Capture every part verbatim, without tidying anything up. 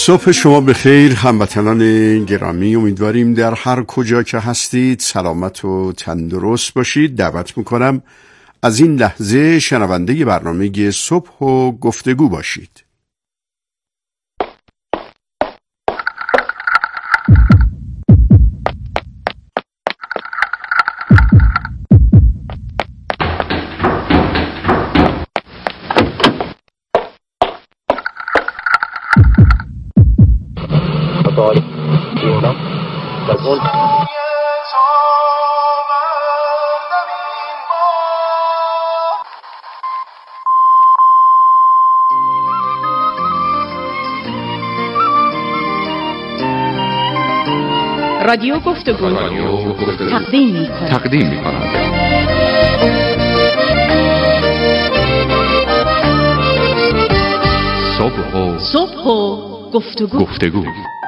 صبح شما بخیر هموطنان گرامی، امیدواریم در هر کجا که هستید سلامت و تندرست باشید. دعوت میکنم از این لحظه شنونده برنامه صبح و گفتگو باشید. رادیو گفتگو تقدیم می‌کند. تقدیم می‌کند. صبح و صبح و گفتگو. گفتگو.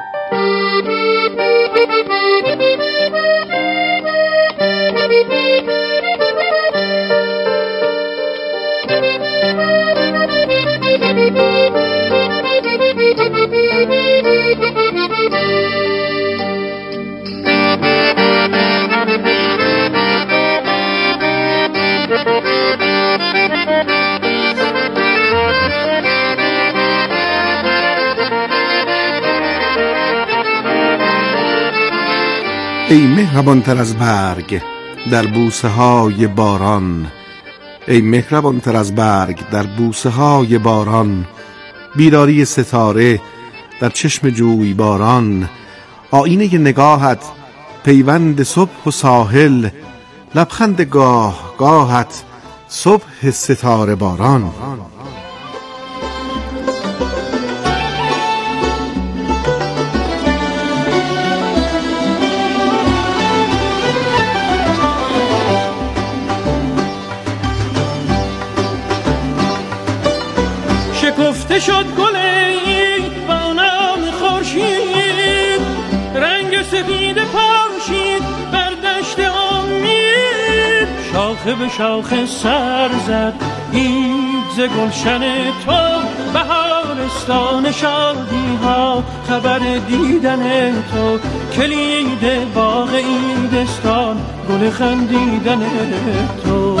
ای مهربانتر از برگ در بوسه های باران، ای مهربانتر از برگ در بوسه های باران، بیداری ستاره در چشم جوی باران، آینه نگاهت پیوند صبح و ساحل، لبخند گاه گاهت صبح ستاره باران. شکفته شد گلی با نام خورشید، رنگ سفید پاشید بر دشت امید، شاخه به شاخه سر زد عید ز گلشن تو، بهارستان شادی ها خبر دیدن تو، کلید باغ عیدستان گل خندیدن تو.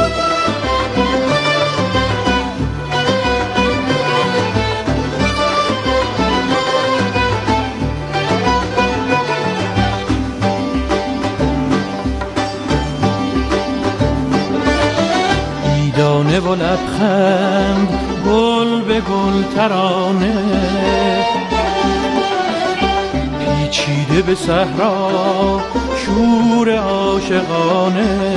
دانه و لبخند گل به گل ترانه، پیچیده به صحرا شور عاشقانه.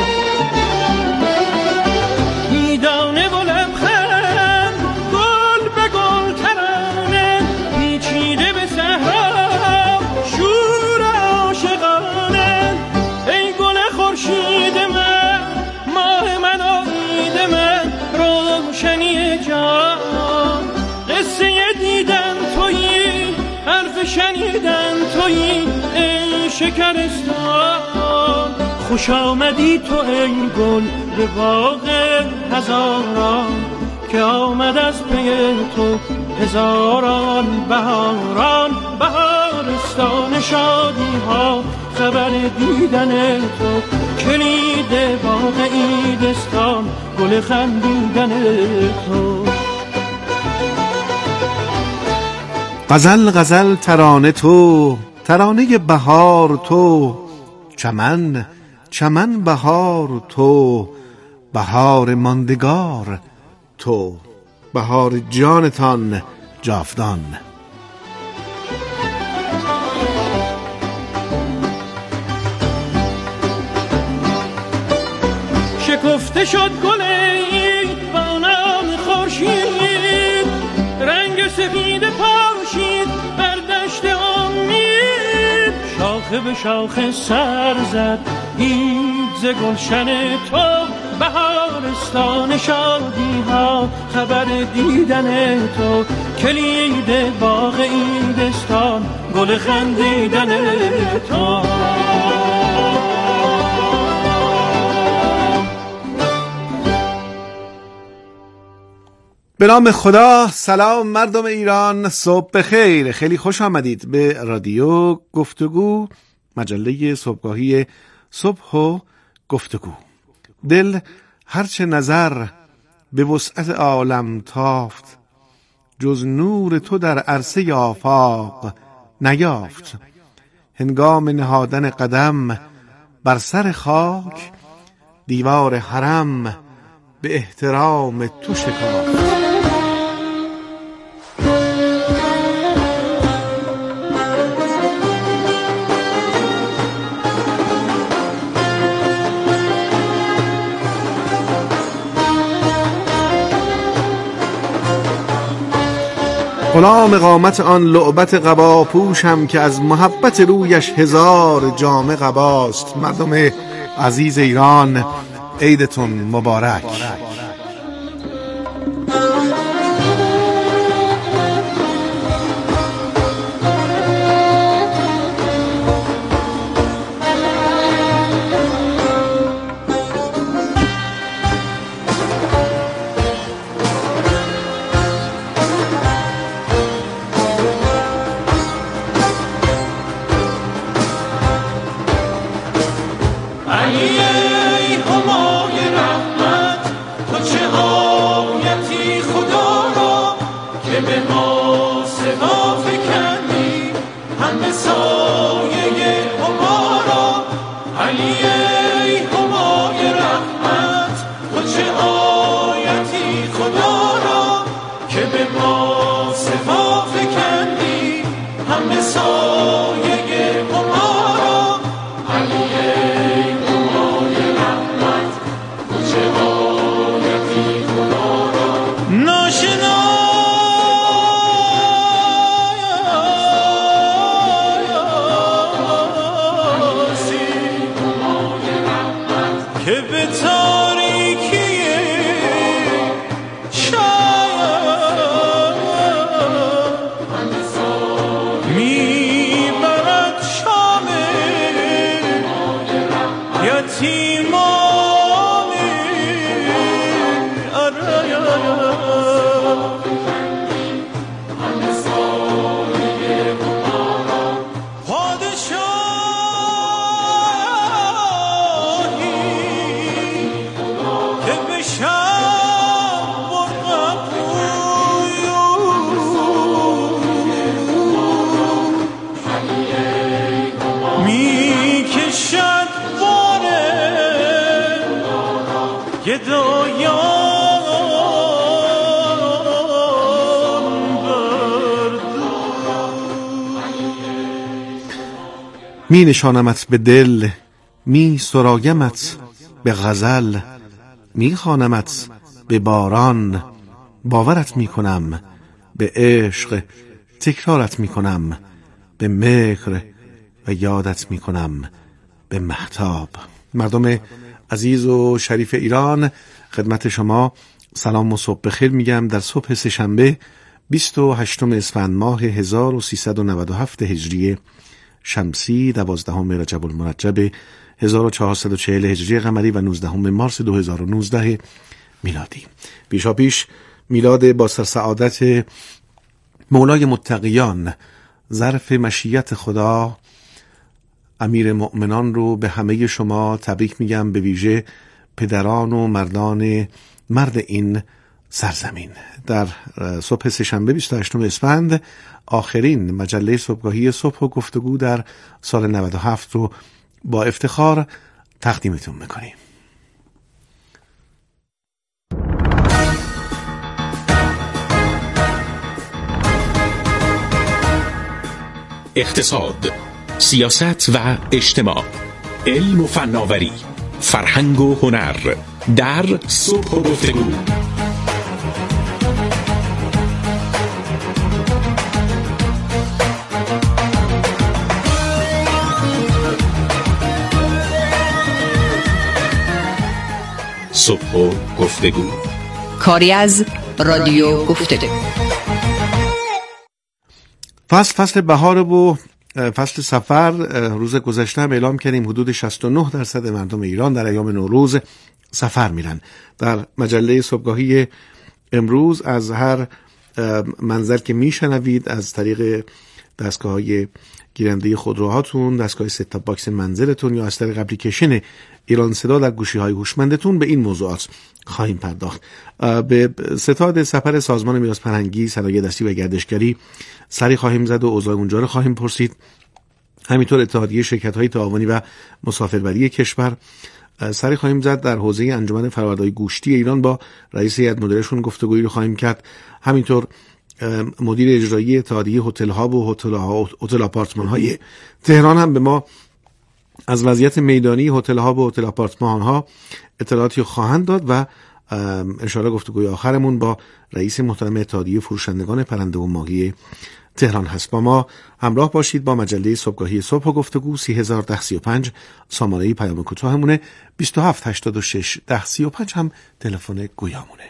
دانه و لبخند گل به گل ترانه، پیچیده به صحرا شور عاشقانه. ای گل خورشید من، ماه من و من، روشنی جان، قصه دیدن تویی، حرف شنیدن تویی، ای شکرستان. خوش آمدی تو ای گل به باغ هزاران، که آمد از پی تو هزاران بهاران. بهارستان شادی ها خبر دیدن تو، کلید باغ عیدستان گل خندیدن تو. غزل غزل ترانه تو، ترانه بهار تو، چمن چمن بهار تو، بهار ماندگار تو، بهار جانتان جاودان. شکفته شد گلی با نام خورشید، رنگ سفید پاشید بر دشت امید، شاخه به شاخه سر زد عید ز گلشن تو، بهارستان شادی ها خبر دیدن تو، کلید باغ عیدستان گل خندیدن تو. به نام خدا. سلام مردم ایران، صبح بخیر. خیلی خوش آمدید به رادیو گفتگو، مجله صبحگاهی صبح و گفتگو. دل هرچه نظر به وسعت عالم تافت، جز نور تو در عرصه آفاق نیافت. هنگام نهادن قدم بر سر خاک، دیوار حرم به احترام تو شکافت. غلام قامت آن لعبت قبا پوشم، که از محبت رویش هزار جامه قباست. مردم عزیز ایران، عیدتون مبارک. می نشانمت به دل، می سرایمت به غزل، می خوانمت به باران، باورت می کنم به عشق، تکرارت می کنم به مهر و یادت می کنم به مهتاب. مردم عزیز و شریف ایران، خدمت شما سلام و صبح بخیر میگم در صبح سه‌شنبه بیست و هشتم اسفند ماه هزار و سیصد و نود و هفت هجری شمسی، دوازدهم رجب المرجب هزار و چهارصد و چهل هجری قمری و نوزدهم مارس دو هزار و نوزده میلادی. پیشا پیش میلاد با سعادت مولای متقیان، ظرف مشیت خدا، امیر مؤمنان رو به همه شما تبریک میگم، به ویژه پدران و مردان مرد این سرزمین. در صبح سه‌شنبه بیست و هشتم اسفند، آخرین مجله صبحگاهی صبح و گفتگو در سال نود و هفت رو با افتخار تقدیمتون میکنیم. اقتصاد، سیاست و اجتماع، علم و فناوری، فرهنگ و هنر در صبح و گفتگو. صبح و گفتگو، کاری از رادیو گفتگو. فصل فصل بهار و فصل سفر. روز گذشته هم اعلام کردیم حدود شصت و نه درصد مردم ایران در ایام نوروز سفر میرن. در مجله صبحگاهی امروز از هر منزل که میشنوید از طریق دستگاه‌های گیرنده خودروهاتون، دستگاه ست تاپ باکس منزلتون یا از طریق اپلیکیشن ایران صدا در گوشی‌های هوشمندتون به این موضوعات خواهیم پرداخت. به ستاد سپر سازمان میراث فرهنگی، صنایع دستی و گردشگری سری خواهیم زد و اوضاع اونجا رو خواهیم پرسید. همینطور اتحادیه شرکت‌های تعاونی و مسافربری کشور سری خواهیم زد. در حوزه انجمن فرآوردهای گوشتی ایران با رئیس هیئت مدیرشون گفتگویی رو خواهیم کرد. همینطور مدیر اجرایی اتحادیه هتل‌ها و هتل‌ها هتل آپارتمان‌های تهران هم به ما از وضعیت میدانی هتل‌ها و هتل آپارتمان‌ها اطلاعاتی خواهند داد و ان شاءالله گفتگوی آخرمون با رئیس محترم اتحادیه فروشندگان پرنده و ماهی تهران هست. با ما همراه باشید با مجله صبحگاهی صبح و گفتگو سی هزار و ده سی و پنج سامانه پیام کوتاهمونه، بیست و هفت هشتاد و شش ده سی و پنج هم تلفن گویامونه.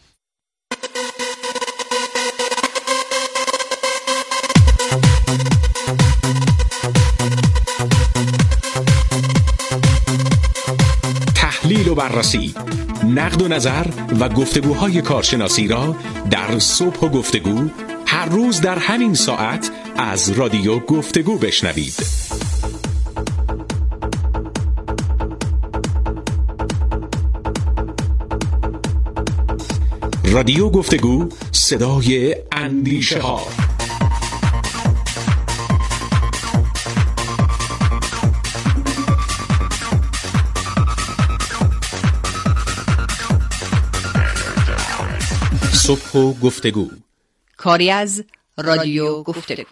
تحلیل و بررسی، نقد و نظر و گفتگوهای کارشناسی را در صبح و گفتگو هر روز در همین ساعت از رادیو گفتگو بشنوید. رادیو گفتگو، صدای اندیشه ها. صبح و گفتگو، کاری از رادیو گفتگو.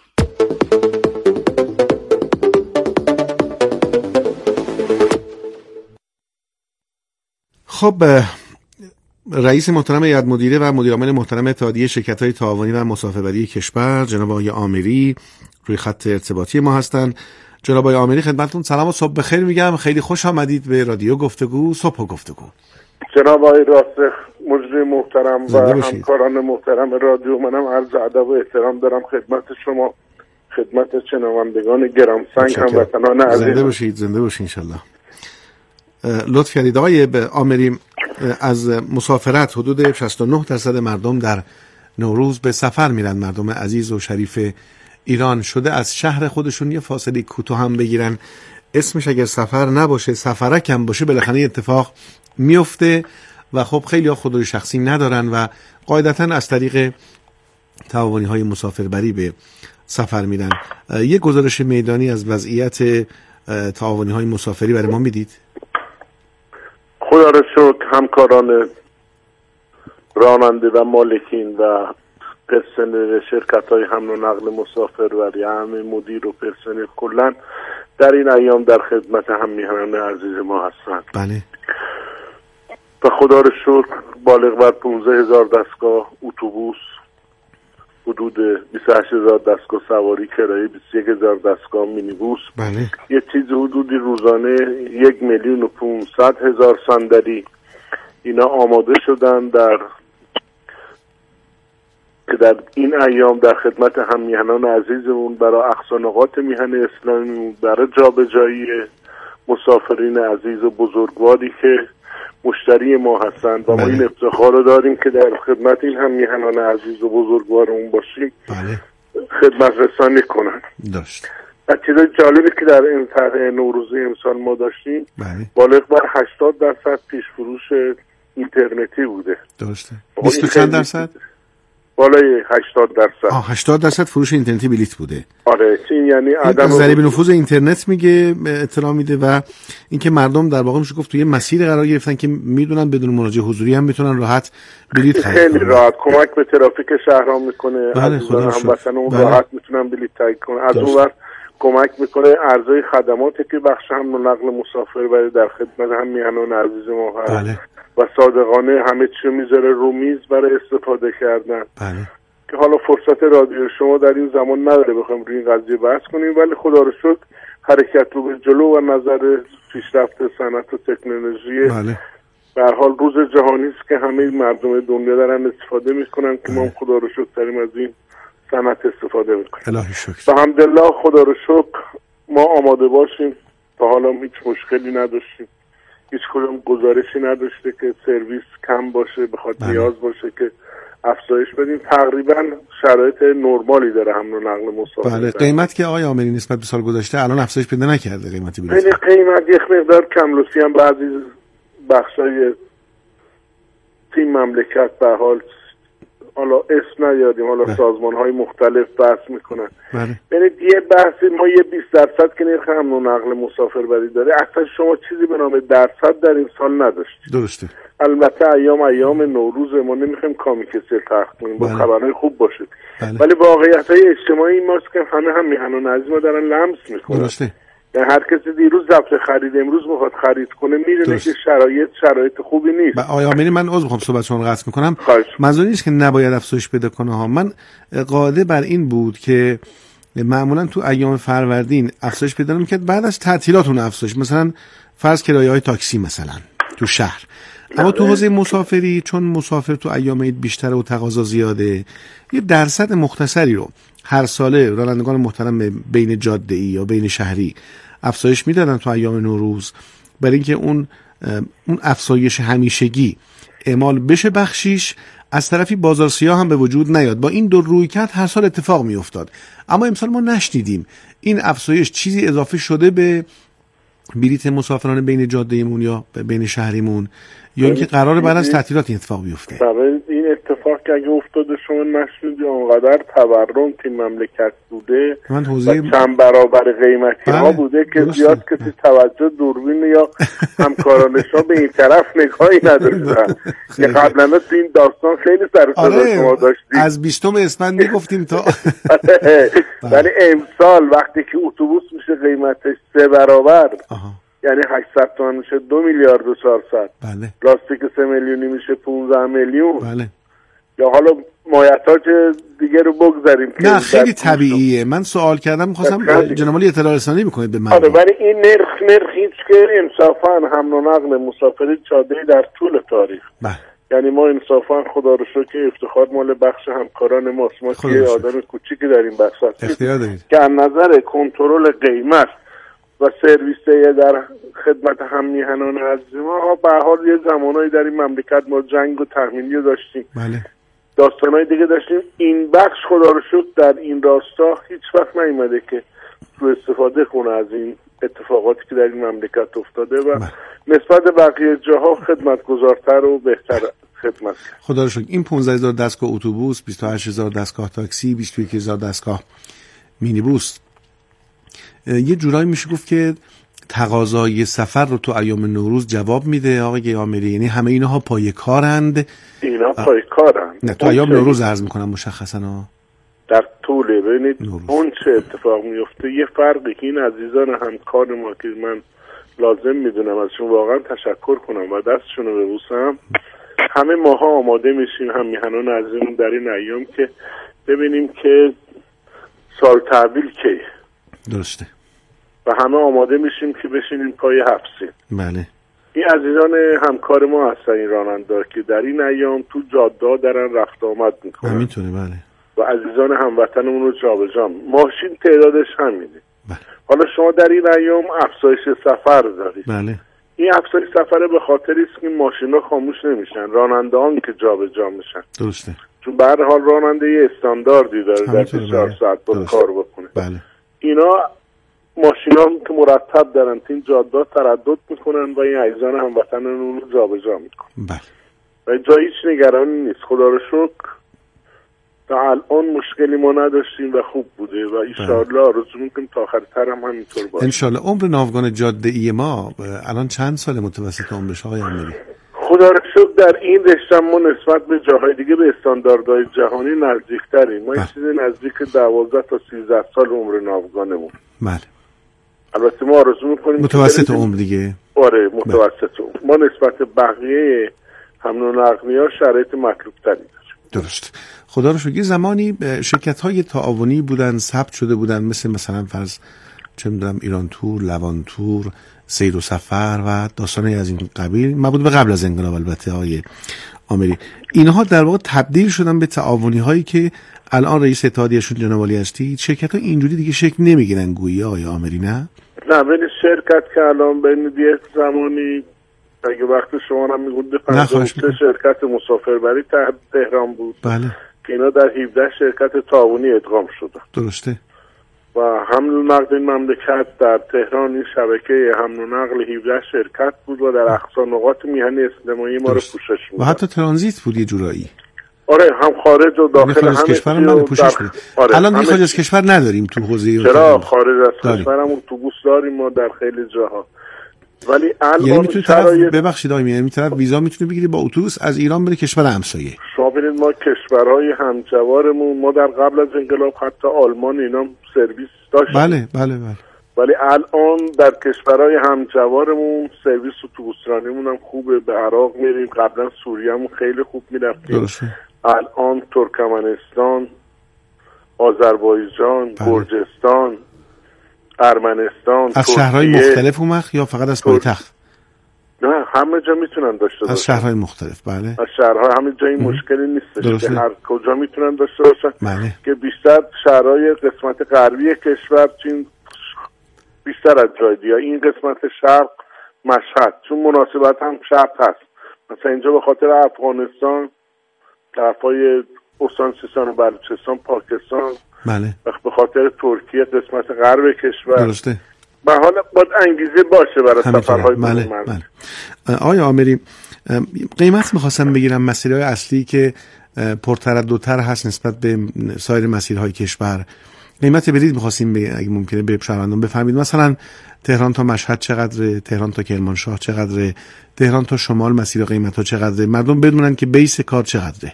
خب، رئیس محترم هیئت مدیره و مدیر عامل محترم اتحادیه شرکت‌های تعاونی و مسافربری کشور جناب آقای عامری روی خط ارتباطی ما هستند. جناب آقای عامری خدمتتون سلام و صبح بخیر میگم. خیلی خوش آمدید به رادیو گفتگو، صبح و گفتگو. جناب آقای راسخ مجری محترم و همکاران محترم رادیو، منم عرض ادب و احترام دارم خدمت شما، خدمت شنوندگان گرانسنگ هموطنان عزیز. زنده باشید، زنده باشید انشالله. لطف کردید آقای عامری، از مسافرت حدود شصت و نه درصد مردم در نوروز به سفر میرن. مردم عزیز و شریف ایران شده از شهر خودشون یه فاصله کوتاه هم بگیرن، اسمش اگر سفر نباشه سفرک هم باشه، بالاخره اتفاق میفته و خب خیلی ها خودروی شخصی ندارن و قاعدتا از طریق تعاونی های مسافربری به سفر میرن. یه گزارش میدانی از وضعیت تعاونی های مسافری برای ما میدید؟ خدا را شکر همکاران راننده و مالکین و پرسنل شرکت های حمل و نقل مسافربری، همه مدیر و پرسنل کلن در این ایام در خدمت هم میهنان عزیز ما هستند. بله. و خدا را شکر بالغ بر پانزده هزار دستگاه اتوبوس، حدود بیست و هشت هزار دستگاه سواری کرایه، بیست و یک هزار دستگاه مینیبوس، بله. یه چیز حدودی روزانه یک میلیون و پانصد هزار صندلی اینا آماده شدن در که در این ایام در خدمت هم میهنان عزیزمون برای اقصانقات میهن اسلامی، برای جابجایی مسافرین عزیز و بزرگواری که مشتری ما هستند و ما این افتخار رو داریم که در خدمت این هم میهنان عزیز و بزرگوارمون باشیم. بله. خدمت رسانی کنن. داشت. و چیزای جالبی که در این طرح نوروزی امسال ما داشتیم، بله. بالغ بر هشتاد درصد پیش فروش اینترنتی بوده. درسته. بیست و چند درصد؟ بالای هشتاد درصد. آه هشتاد درصد فروش اینترنتی بلیت بوده. آره، این یعنی عدم ضریب نفوذ اینترنت میگه، اطلاع میده و اینکه مردم در واقع میشه گفت توی مسیر قرار گرفتن که میدونن بدون مراجعه حضوری هم میتونن راحت بلیت خرید کنن. خیلی راحت کمک به ترافیک شهرها میکنه. بله، خدا شکر. هموطنان اون راحت میتونن بلیت خرید کنن. از اون ور کمک میکنه ارزای خدماتی که بخش حمل و نقل مسافربری در خدمت هم میهنان عزیز ما هست. بله. و صادقانه همه چی میذاره رو میز برای استفاده کردن. بله. که حالا فرصت رادیو شما در این زمان نداره بخوایم روی این قضیه بحث کنیم، ولی خدا رو شکر حرکت رو به جلو و نظر پیشرفت صنعت و تکنولوژی. بله. به هر حال روز جهانی است که همه مردم دنیا دارن استفاده میکنن که ما خدا رو شکر داریم از این صنعت استفاده میکنیم. الهی شکر. الحمدلله خدا رو شکر ما آماده باشیم. تا حالا هیچ مشکلی نداشتیم. هیچ کدوم گزارشی نداشته که سرویس کم باشه، بخواد نیاز باشه که افزایش بدیم. تقریبا شرایط نرمالی داره حمل و نقل مسافر. بله. قیمت که آقای عامری نسبت به سال گذشته الان افزایش پیدا نکرده قیمتی بلیط؟ یعنی قیمت یک مقدار کم لوسی هم بعضی بخشای تیم مملکت به حال حالا اسم نیادیم، حالا سازمان های مختلف بحث میکنن. یعنی یه بحثی ما یه بیست درصد که نرخ حمل و نقل مسافربری داره، اصلا شما چیزی به نام درصد در این سال نداشتید. درسته. البته ایام ایام نوروز، ما نمیخوایم کامی کسی تحقیق کنیم، با خبرهای خوب باشید. بله. ولی واقعیت های اجتماعی ماست که همه هم میهنان عزیز ما دارن لمس میکنن. درسته. یعنی هر کسی دیروز ضبط خرید امروز میخواد خرید کنه، میدونه که شرایط شرایط خوبی نیست. آقای عامری من عذر میخوام صحبت شما رو قطع میکنم. منظور نیست که نباید افزایش پیدا کنه ها. من قاعده بر این بود که معمولا تو ایام فروردین افزایش پیدا نمیکرد، بعد از تعطیلات اون افزایش، مثلا فرض کرایه های تاکسی مثلا تو شهر. اما تو حوزه مسافری چون مسافر تو ایام عید بیشتره و تقاضا زیاده، یه درصد مختصری رو هر ساله رانندگان محترم بین جاده ای یا بین شهری افزایش میدادن تو ایام نوروز، برای اینکه اون اون افزایش همیشگی اعمال بشه بخشیش، از طرفی بازار سیاه هم به وجود نیاد. با این دو رویکرد هر سال اتفاق میافتاد. اما امسال ما نشنیدیم این افزایش چیزی اضافه شده به بلیط مسافران بین جاده ایمون یا بین شهریمون، یا اینکه قراره بعد از تعطیلات این اتفاق بیفته. برای این اتفاق که اگه افتاده شما نشنیدی، اونقدر تورم تیم مملکت بوده من حوزه چند برابر قیمتی ها بوده که زیاد کسی توجه دوربین یا همکارانشان به این طرف نگاهی نداشتن که قبلا تو این داستان خیلی سر و صدا شما داشتیم. از بیستم اسفند میگفتیم تا ولی امسال وقتی که اتوبوس میشه قیمتش سه برابر، یعنی هشتصد تومن میشه دو میلیارد و چهارصد. بله. لاستیک سه میلیونی میشه پونزده میلیون. بله. یا حالا مایحتاج دیگه رو بگذاریم. نه خیلی طبیعیه. من سوال کردم، می‌خواستم جناب عالی اطلاع رسانی بکنید به من. آره، ولی این نرخ نرخی که انصافا حمل و نقل مسافری جاده در طول تاریخ. بله. یعنی ما انصافا خدا رو شکر که افتخار مال بخش همکاران ماست. ما که آدم کوچیکی در این بخش هستیم که از نظر کنترل قیمت و سرویسه در خدمت هم میهنان عزیز ما، به حال یه زمانایی در این مملکت ما جنگ و تأمینی داشتیم. بله. داستانهای دیگه داشتیم. این بخش خدا رو شکر در این راستا هیچ وقت نیومده که رو استفاده کنه از این اتفاقاتی که در این مملکت افتاده و بله. نسبت بقیه جاها خدمتگزارتر و بهتر خدمت. خدا رو شکر. این پانزده هزار دستگاه اتوبوس، بیست و هشت هزار دستگاه تاکسی، بیست و یک هزار دستگاه مینیبوس، یه جورایی میشه گفت که تقاضای سفر رو تو ایام نوروز جواب میده آقای عامری. یعنی همه اینها پای کارند. اینا پای کارند. نه تو ایام نوروز عرض میکنم مشخصا در طول ببینید اون چه اتفاق میفته. یه فرقی که این عزیزان همکار ما که من لازم میدونم ازشون واقعا تشکر کنم و دستشون رو ببوسم، همه ماها آماده میشیم هم میهنان عزیزمون در این ایام که ببینیم که سال تحویل کی. درسته. و همه آماده میشیم که بشینیم پای حبسین. بله. این عزیزان همکار ما هستن، این راننده که در این ایام تو جاده دارن رفت آمد میکنن. همینطوره. بله. و عزیزان هموطنمون رو جابجا، ماشین تعدادش همینه. بله. حالا شما در این ایام افزایش سفر دارید. بله. این افزایش سفر به خاطری است که ماشینا خاموش نمیشن، راننده‌ها که جابجا میشن. درسته. چون به هر حال راننده یه استانداردی داره در بیست و چهار ساعت با کار بکنه. بله. اینا ماشینا که مرتب دارن این جاده تردد میکنن و این عزیزان هموطنمون رو جابجا میکنن. بله. و جای هیچ نگرانی نیست. خدا رو شکر تا الان مشکلی ما نداشتیم و خوب بوده و انشالله آرزو میکنیم تا آخر تر هم همینطور باشه. انشالله. عمر ناوگان جاده ای ما الان چند سال متوسط عمرش آقای عامری؟ خدا رو شکر در این رشته ما نسبت به جاهای دیگه به استانداردهای جهانی نزدیکتریم. ما این چیز نزدیک دوازده تا سیزده سال عمر ناوگانمون. بله. البته ما آرزو میکنیم متوسط عمر دیگه. آره متوسط عمر. ما نسبت به بقیه حمل و نقلی‌ها شرایط مطلوب تری داریم. درست. خدا رو شکر. زمانی شرکت‌های تعاونی بودن، ثبت شده بودن، مثل مثلا فرض چه می‌دونم ایران تور، لوان تور، سیر و سفر و داستانی از این قبیل، مربوط به قبل از انقلاب البته آقای عامری. اینها در واقع تبدیل شدن به تعاونی‌هایی که الان رئیس اتحادیه‌شون جناب عالی هستی. شرکت‌ها اینجوری دیگه شکل نمیگیرن گویی آقای عامری. نه؟ نه، ولی شرکت که الان بین یک زمانی اگه وقت شما هم میگوند نه خواهش میکنم. شرکت مسافربری تهران بود بله که اینا در هفده شرکت تعاونی ادغام شدن. درسته. و حمل و نقل این مملکت در تهران این شبکه حمل و نقل هفده شرکت بود و در اقصا نقاط میهن اجتماعی ما رو پوشش میداد. و حتی ترانزیت بود یه جورایی. آره هم خارج و داخل هم کشور هم پوشش بود. آره الان دیگه خارج از کشور نداریم تو حوزه. چرا خارج از کشور هم اتوبوس داریم ما در خیلی جاها. ولی الان یعنی میتونی طرف شرایط... ببخشید آقای میرانی طرف ویزا میتونه بگیری با اتوبوس از ایران بره کشور همسایه. شما ببینید ما کشورهای همجوارمون ما در قبل از انقلاب حتی آلمان اینا سرویس داشت. بله بله بله. ولی الان در کشورهای همجوارمون سرویس اتوبوسرانیمون هم خوبه. به عراق میریم، قبلا سوریه‌مون خیلی خوب میرفتیم. درسته. الان ترکمنستان، آذربایجان، بله. گرجستان، ارمنستان، از شهرهای مختلف اومد یا فقط از پایتخت؟ نه همه جا میتونن داشته باشن. از شهرهای مختلف. بله. از شهرهای همه جایی مشکلی نیستش درسته. که هر کجا میتونن داشته باشن. بله. که بیشتر شهرهای قسمت غربی کشور چین بیشتر از جای دیگه. این قسمت شرق مشهد چون مناسبت هم شرق هست. مثلا اینجا به خاطر افغانستان، طرفای استان سیستان و بلوچستان، پاکستان، بله. به خاطر ترکیه قسمت غرب کشور. درسته. به حال باید انگیزه باشه برای سفرهای بله. بله. آیا آمری قیمت میخواستم بگیرم مسیرهای اصلی که پرترددتر هست نسبت به سایر مسیرهای کشور، قیمت بلیط میخواستیم اگه ممکنه به شهروندان بفهمید. مثلا تهران تا مشهد چقدره، تهران تا کرمانشاه چقدره، تهران تا شمال مسیر قیمت ها چقدره، مردم بدونن که بیس کار چقدره.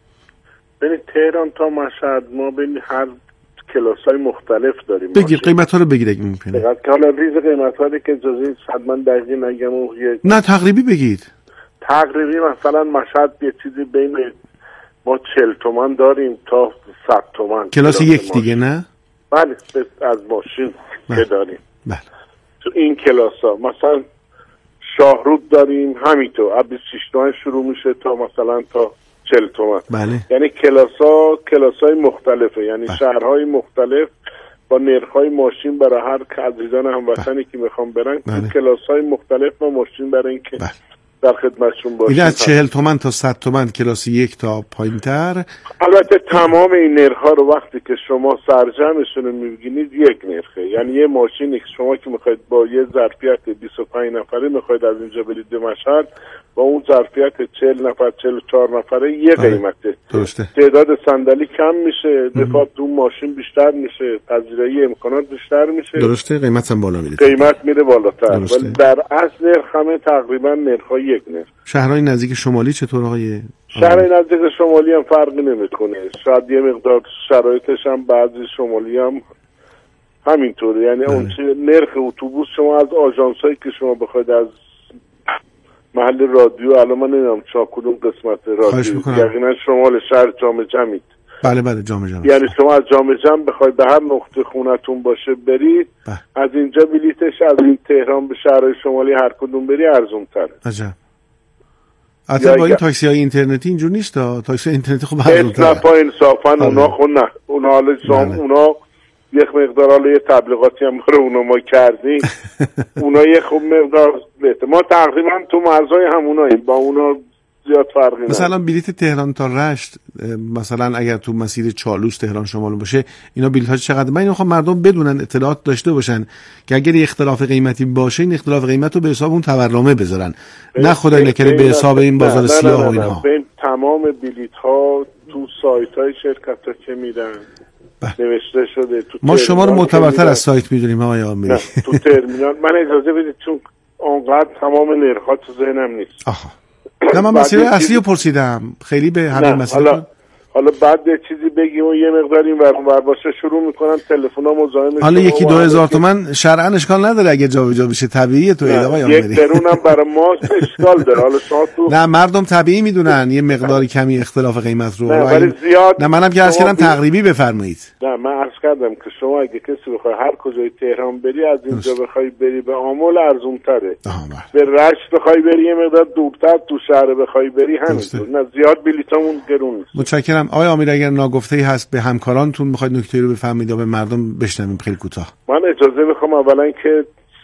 ببین تهران تا مشهد ما ببین هر کلاس‌های مختلف داریم. بگیر قیمت ها رو بگیر اگه ممکنه. دقیقاً حالا ریز قیمت ها که اجازه حتما دقیقی نگم و نه تقریبی بگید. تقریبی مثلا مشهد یه چیزی بین ما چهل تومن داریم تا صد تومن. کلاس یک دیگه نه؟ بله از ماشین که داریم. بله. تو این کلاس ها مثلا شاهرود داریم همینطور از بیست و شش تومن شروع میشه تا مثلا تا چهل تومن. بله. یعنی کلاس ها کلاس های مختلفه. یعنی بله. شهرهای مختلف با نرخ‌های ماشین برای هر عزیزان هموطنی که میخوام برن بله. کلاس های مختلف و ماشین برای اینکه بله. در خدمتشون باشیم. این از چهل تومن تا صد تومن کلاس یک تا پایین‌تر. البته تمام این نرخ‌ها رو وقتی که شما سرجمشون رو می‌بینید یک نرخه. یعنی یه ماشینی که شما که می‌خواید با یه ظرفیت بیست و پنج نفره می‌خواید از اینجا برید به مشهد با اون ظرفیت چهل نفر چهل و چهار نفره یه قیمته. درسته. تعداد صندلی کم میشه، دفعات تو ماشین بیشتر میشه، پذیرایی امکانات بیشتر میشه. درسته. قیمت هم بالا میره. قیمت میره بالاتر. ولی در اصل نرخ همه تقریبا نرخ‌های یک نرخ. شهرهای نزدیک شمالی چطور آقای؟ شهرهای نزدیک شمالی هم فرقی نمیکنه. شاید یه مقدار شرایطش هم بعضی شمالی هم همینطوره. یعنی اون چه نرخ اتوبوس شما از آژانسایی که شما بخواید از محل رادیو الان من نمیدونم چا کدوم قسمت رادیو یقینا شمال شهر جامع جمعید. بله بله جامع جمع. یعنی شما از جامع جمع بخواید به هر نقطه خونتون باشه برید بله. از اینجا بلیتش از این تهران به شهرهای شمالی هر کدوم بری ارزون تره. عجب. البته با این تاکسی های اینترنتی اینجور نیست ها. تاکسی اینترنتی خب ارزون تره. اسنپ ها انصافا اونا خود نه. اونا حالا شما اونا یک مقدار حالا یه تبلیغاتی هم برای اونا ما کردیم. اونا یه خوب مقدار بهتر. ما تقریبا تو مرزهای هموناییم. با اونا زیاد فرقی نداره. مثلا بلیت تهران تا رشت مثلا اگر تو مسیر چالوس تهران شمال باشه اینا بلیط‌ها چقدر؟ من اینو می‌خوام مردم بدونن اطلاعات داشته باشن که اگر اختلاف قیمتی باشه این اختلاف قیمت رو به حساب اون تورمه بذارن. نه خدای نکرده به حساب این بازار سیاه و اینها. ببین تمام بلیط‌ها تو سایت‌های شرکت‌ها که میدن نوشته شده. تو ما شما رو معتبرتر از سایت می‌دونیم آقای آمری. تو ترمینال من اجازه بدید چون اونقدر تمام نرخ‌ها تو ذهنم نیست. آها. نه من مسئله اصلی رو پرسیدم خیلی به همین مسئله حالا حالا بعد یه چیزی بگیم و یه مقدار این ور اونور باشه شروع میکنن تلفن‌ها مزاحم. حالا یکی دو هزار تومن شرعاً اشکال نداره اگه جابجا بشه طبیعیه تو آقای آمری. یک درونم برای ما اشکال داره. حالا شما تو نه مردم طبیعی میدونن یه مقداری کمی اختلاف قیمت رو. نه ولی زیاد نه منم که عرض کردم تقریبی بفرمایید. نه من عرض کردم که شما اگه کسی بخوای هر کجای تهران بری از اینجا بخوای بری به آمل ارزان‌تره. به رشت بخوای بری یه مقدار دورتر تو شهر بخوای بری همینطور. نه زیاد بلیطمون گرون نیست. متشکرم. آقای آمری اگر ناگفته‌ای هست به همکارانتون میخواید نکته رو بفهمید یا به مردم بشنویم خیلی کوتاه. من اجازه میخوام اولا که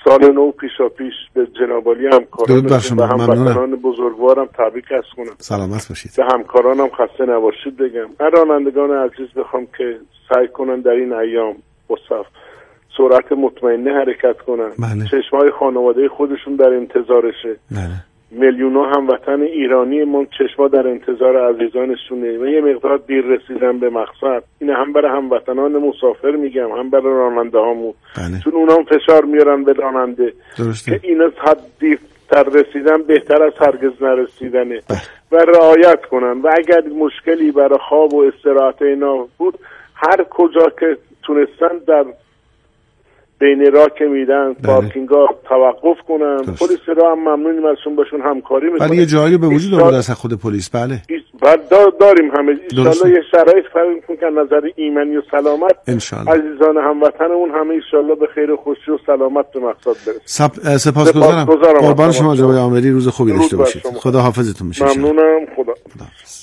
سال نو پیشا پیش به جناب عالی همکاران و هموطنان بزرگوارم تبریک عرض کنم. سلامت باشید. به همکارانم خسته نباشید بگم. هر رانندگان عزیز بخوام که سعی کنن در این ایام با صف سرعت مطمئنه حرکت کنن. بله. چشمای خانواده خودشون در انتظارشه. بله. میلیون‌ها هموطن ایرانی ما چشما در انتظار عزیزانشونه و یه مقدار دیر رسیدن به مقصد. این هم برای هموطنان مسافر میگم، هم برای راننده هامون. بله. چون اونا هم فشار میارن به راننده درسته. که اینا حد دیرتر رسیدن بهتر از هرگز نرسیدنه. بله. و رعایت کنن و اگر مشکلی برای خواب و استراحت اینا بود هر کجا که تونستن در بین راه که میدن پارکینگ‌ها توقف کنن. پلیس را هم ممنونیم ازشون، باشون همکاری میکنن. ولی یه جایی به وجود آورده از خود پلیس. بله بعد داریم همه انشالله یه شرایط فراهم کنن که نظر ایمنی و سلامت انشالله عزیزان هموطنمون همه انشالله به خیر و خوشی و سلامت به مقصد برسن. سپاسگزارم. قربان شما جناب عامری، روز خوبی داشته باشید. خدا حافظتون باشه. ممنونم. خدا خداحافظ.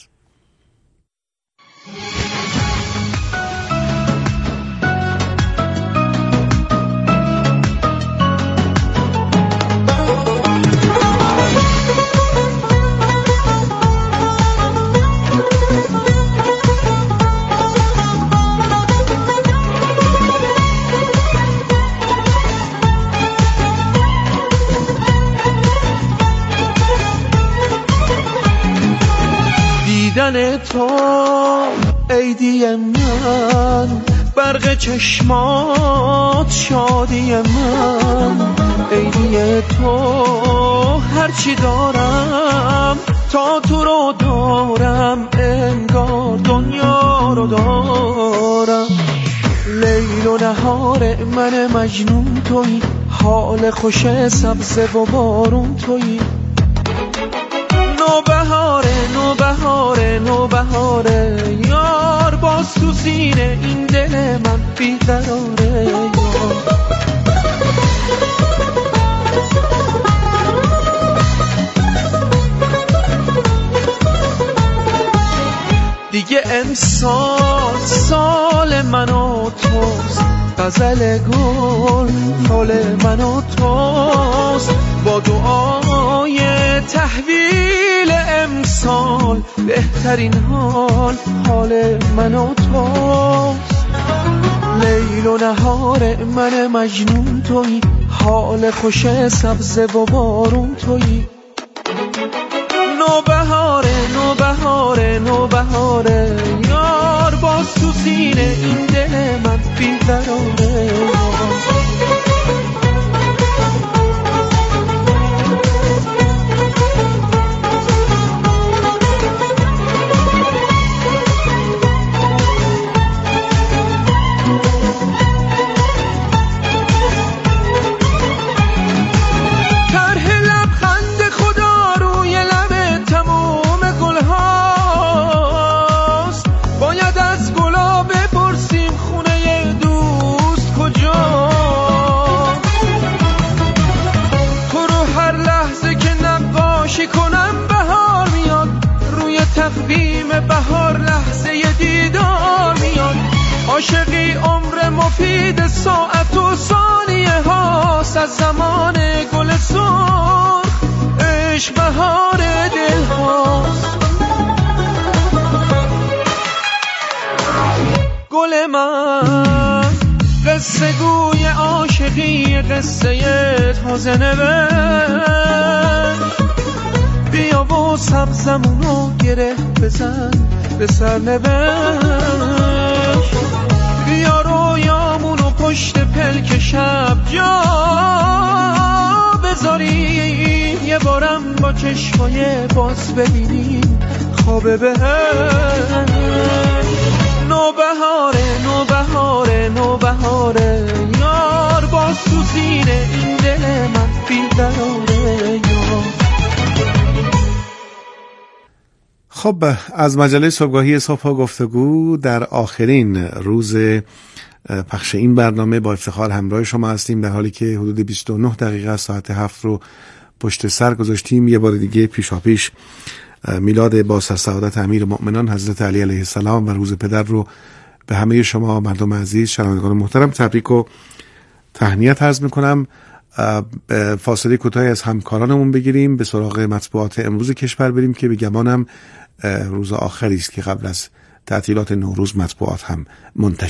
دیدن تو عیدی من، برق چشمات شادی من، عیدی تو هرچی دارم تا تو رو دارم انگار دنیا رو دارم. لیل و نهار من مجنون تویی، حال خوش سبزه و بارون تویی. نو بهاره نو بهاره نو بهاره یار، باز تو سینه این دل من بیقراره یار. دیگه امسال سال من و توست، غزل گل حال من و توست. با دعای تحویل امسال بهترین حال حال من و توست. لیل و نهار من مجنون تویی، حال خوش سبزه و بارون تویی. نو بهاره نو بهاره نو بهاره یار، باز تو سینه این دل من بیقراره. بهار لحظه دیدار میاد، عاشقی عمر مفید ساعت و ثانیه هاست. از زمان گل سرخ عشق بهار دل هاست. گل من قصه گوی عاشقی، قصه تازه نوشت. بیا و سبزمونو گره بزن به سرنوشت. بیا رویامونو پشت پلک شب جا بذاریم، یه بارم با چشمای باز ببینیم خواب بهشت. نو بهاره نو بهاره نو بهاره یار، باز تو سینه این دل من بیقراره یار. خب از مجله صبحگاهی صبح و گفتگو در آخرین روز پخش این برنامه با افتخار همراه شما هستیم، در حالی که حدود بیست و نه دقیقه از ساعت هفت رو پشت سر گذاشتیم. یه بار دیگه پیشا پیش میلاد با سرسعادت امیر مؤمنان حضرت علی علیه السلام و روز پدر رو به همه شما مردم عزیز شنوندگان محترم تبریک و تهنیت عرض میکنم. فاصله کوتاهی از همکارانمون بگیریم، به سراغ مطبوعات امروز کشور بریم که به گمانم روز آخری است که قبل از تعطیلات نوروز مطبوعات هم منتشر